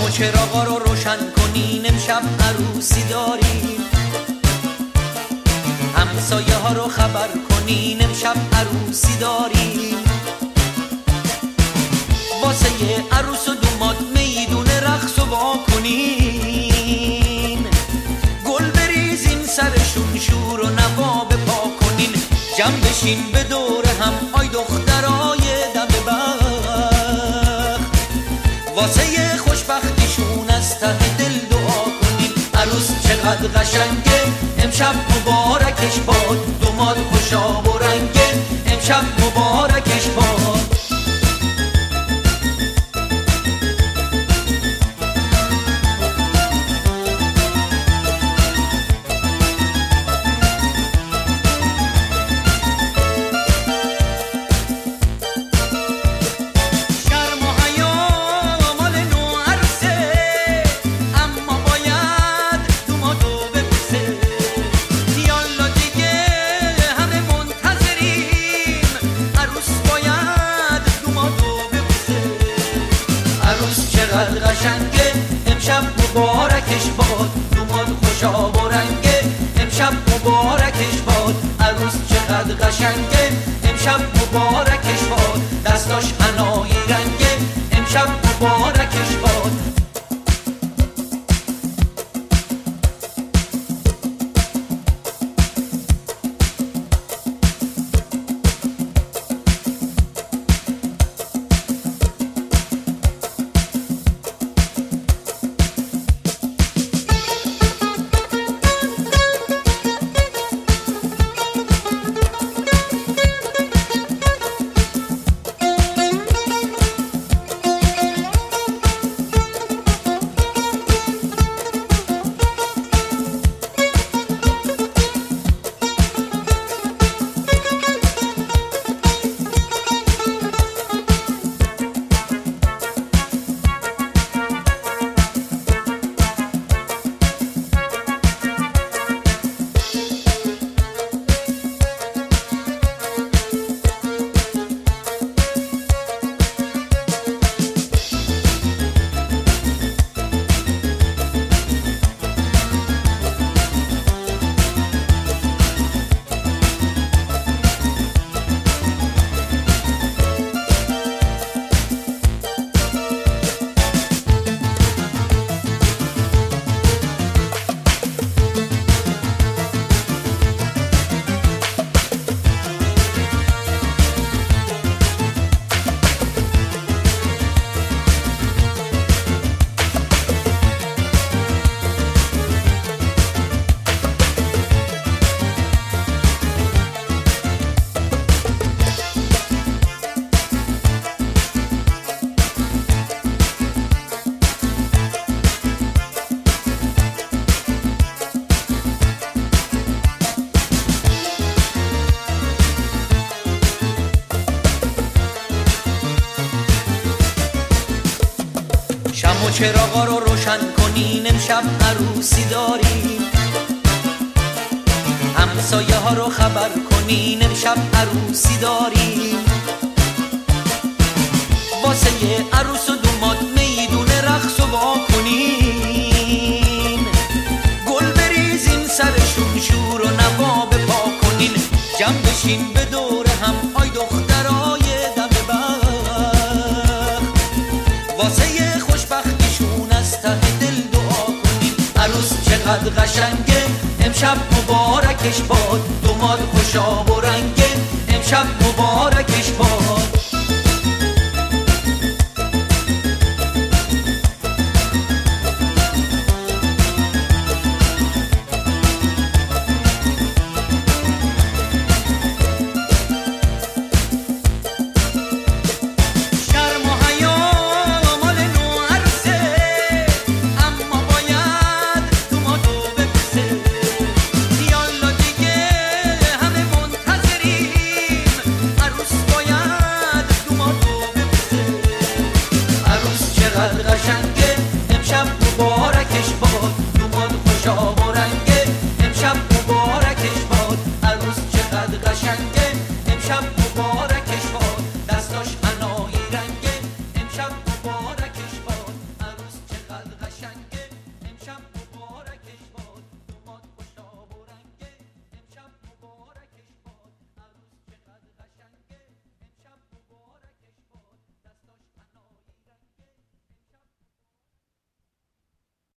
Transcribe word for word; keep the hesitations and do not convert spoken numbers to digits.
شمع و چراغا رو روشن کنین، امشب عروسی داریم. همسایه ها رو خبر کنین، امشب عروسی داریم. واسه یه عروس و دوماد میدون رقص و وا کنین. گل بریزین سرشون، شور و نوا بپا کنین. جمع بشین به دور هم، آی دخترای دم بخت. واسه یه خوشبختیشون از ته دل دعا کنین. عروس چقدر قشنگه، امشب مبارکش باد. دوماد خوشاب و رنگه، امشب مبارکش باد. قشنگه امشب مبارکش باد. دوماد خوشاب و رنگه، امشب مبارکش باد. عروس چقدر قشنگه، امشب مبارکش باد. دستاش حنایی رنگه، امشب مبارکش باد. شمع و چراغا رو روشن کنین، امشب عروسی داریم. همسایه ها رو خبر کنین، امشب عروسی داریم. واسه یه عروس و دوماد میدون رقص و وا کنین. گل بریزین سرشون، شور و نوا بپا کنین. جمع بشین به دور هم، آی دخترای دم بخت. واسه یه خوشبختیشون از ته دل دعا کنین. عروس چقدر قشنگه، امشب مبارکش باد. دوماد خوشاب و رنگه، امشب مبارکش باد.